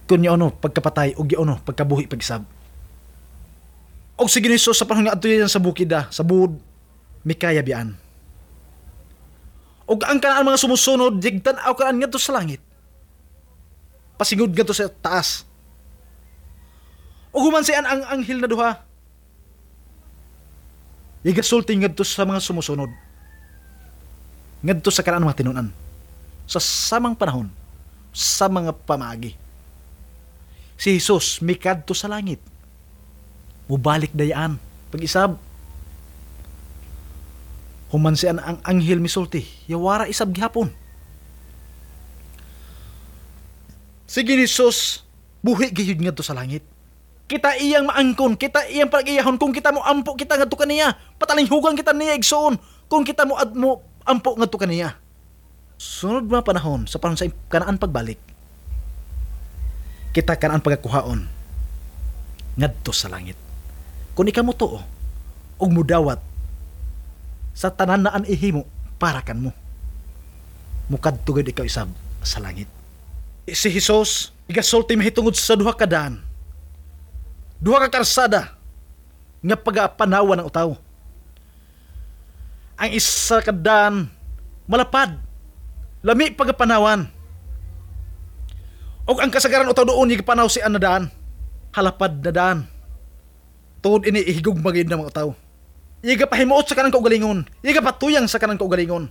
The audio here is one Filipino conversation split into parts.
kun yo ano pagkapatay ug yo ano pagkabuhi pagisab. Og sige ni Sus sa panahon nga adto yan sa bukid sa bud Mikaya bian. Og ang kanaan mga sumusunod digtan aw kanaan ngadto sa langit. Pasingod ngadto sa taas. Og human siyan ang anghel na duha. Igasulti ngadto sa mga sumusunod. Ngadto sa kanaan mga tinunan. Sa samang panahon, sa mga pamagi. Si Jesus mikadto sa langit. Mubalik dayaan pag-isab. Human siyan ang anghel misulti, yawara isab gihapon. Sige ni Jesus, buhi gihud ngadto sa langit. Kita iyang maangkon, kita iyang pag-iyahon kung kita mo ampo kita ngadto kaniya. Patalinghugan kita niya igsoon kung kita mo ampo ngadto kaniya. Sunod mga panahon sa panahon sa kanaan pagbalik. Kita kanaan pagakuhaon ngadto sa langit. Kung ikaw mo to og mudawat sa tanan na ihimo para kan mo. Mukadto gid ikaw isab sa langit. Si Jesus igasulti mahitungod sa duha ka daan. Duha ka karsada nga pagapanawan ng utaw. Ang isa ka daan malapad, lami pagapanawan. Og ang kasagaran utaw doon igpanaw si anadaan, halapad na daan. Tuod ini ihigog magid na mga utaw. Iga pahimuot sa kanang kaugalingon, iga patuyang sa kanang kaugalingon.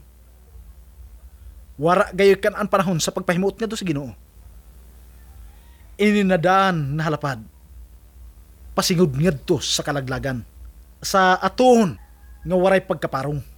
Wara gayon kan ang panahon sa pagpahimuot ngadto sa Ginoo. Ini na daan na halapad. Pasingod ngadto sa kalaglagan, sa aton nga waray pagkaparong.